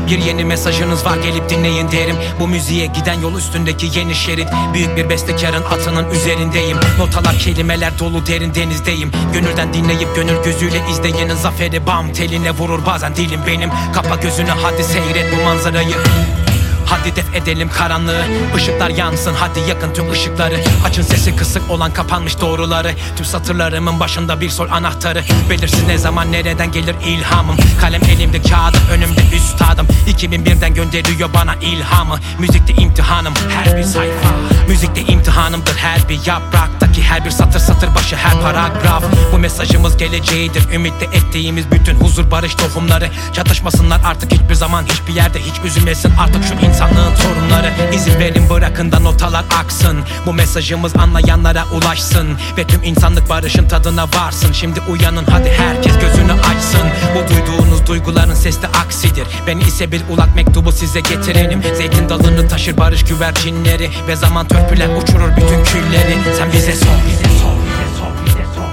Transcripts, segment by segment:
Bir yeni mesajınız var, gelip dinleyin derim. Bu müziğe giden yol üstündeki yeni şerit. Büyük bir bestekarın atının üzerindeyim. Notalar, kelimeler dolu derin denizdeyim. Gönülden dinleyip gönül gözüyle izleyenin zaferi bam teline vurur bazen dilim benim. Kapa gözünü, hadi seyret bu manzarayı. Hadi def edelim karanlığı, ışıklar yansın, hadi yakın tüm ışıkları. Açın sesi kısık olan kapanmış doğruları. Tüm satırlarımın başında bir sol anahtarı. Belirsiz ne zaman nereden gelir ilhamım. Kalem elimde, kağıdım önümde üstadım. 2001'den gönderiyor bana ilhamı. Müzikte imtihanım her bir sayfa. Müzikte imtihanımdır her bir yapraktaki her bir satır, satır başı her paragraf. Bu mesajımız geleceğidir, ümitle ettiğimiz bütün huzur barış tohumları. Çatışmasınlar artık hiçbir zaman hiçbir yerde, hiç üzülmesin artık şu insanlığın sorunları. İzin verin, bırakın da notalar aksın. Bu mesajımız anlayanlara ulaşsın ve tüm insanlık barışın tadına varsın. Şimdi uyanın, hadi herkes gözünü açsın. Bu duyduğunuz duyguların sesi de aksidir. Ben ise bir ulak mektubu size getirenim. Zeytin dalını taşır barış güvercinleri ve zaman törpüler uçurur bütün külleri. Sen bize sor, bize sor, bize sor, bize sor,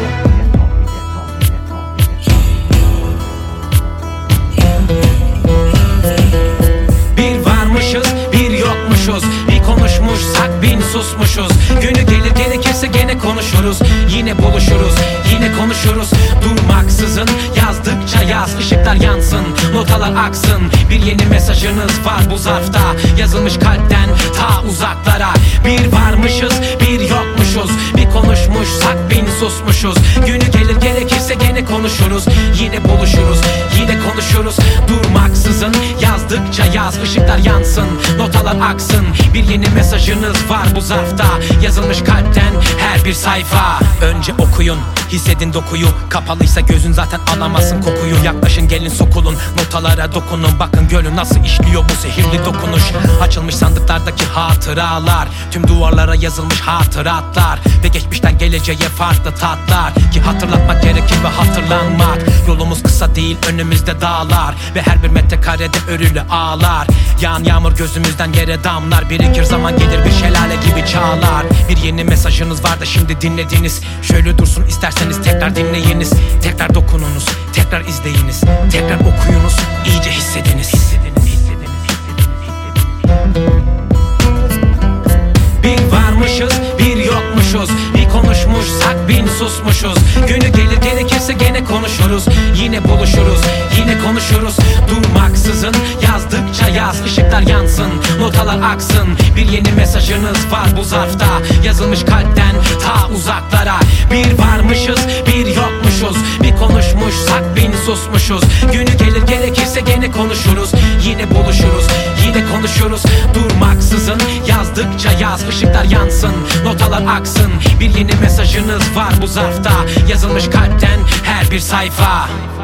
bir varmışız, bir yokmuşuz. Bir konuşmuşsak bin susmuşuz. Günü gelir gerekirse gene konuşuruz. Yine buluşuruz, yine konuşuruz. Durmaksızın yazdıkça yaz, ışıklar yansın, notalar aksın. Bir yeni mesajınız var bu zarfta, yazılmış kalpten ta uzaklara. Bir varmışız, bir yokmuşuz. Bir konuşmuşsak bin susmuşuz. Günü gelir gerekirse gene konuşuruz. Yine buluşuruz, yine konuşuruz. Durmaksızın yazdıkça yaz, ışıklar yansın, notalar aksın. Bir yeni mesajınız var bu zarfta, yazılmış kalpten her bir sayfa. Önce okuyun, hissedin dokuyu. Kapalıysa gözün zaten alamazsın kokuyu. Yaklaşın, gelin sokulun, notalara dokunun. Bakın gölü nasıl işliyor bu sihirli dokunuş. Açılmış sandıklardaki hatıralar, tüm duvarlara yazılmış hatıratlar ve geçmişten geleceğe farklı tatlar ki hatırlatmak gerekir ve hatırlanmak. Yolumuz kısa değil, önümüzde dağlar ve her bir metrekarede örülü ağlar. Yağan yağmur gözümüzden yere damlar, birikir zaman gelir bir şelale gibi çağlar. Bir yeni mesajınız var da şimdi dinlediniz. Şöyle dursun, isterseniz tekrar dinleyiniz. Tekrar dokununuz, tekrar izleyiniz. Tekrar okuyunuz, iyice hissediniz. Bir varmışız, bir yokmuşuz. Bir konuşmuşsak bin susmuşuz. Günü gelir gerekirse gene konuşuruz. Yine buluşuruz, yine konuşuruz. Durmaksızın yazdıkça yaz, ışıklar yansın, notalar aksın. Bir yeni mesajınız var bu zarfta, yazılmış kalpten ta uzaklara. Bir varmışız, bir yokmuşuz. Bir konuşmuşsak bin susmuşuz. Günü gelir gerekirse gene konuşuruz. Yine buluşuruz, yine konuşuruz. Durmaksızın yazdıkça yaz, ışıklar yansın, notalar aksın. Bir yeni mesajınız var bu zarfta, yazılmış kalpten her bir sayfa.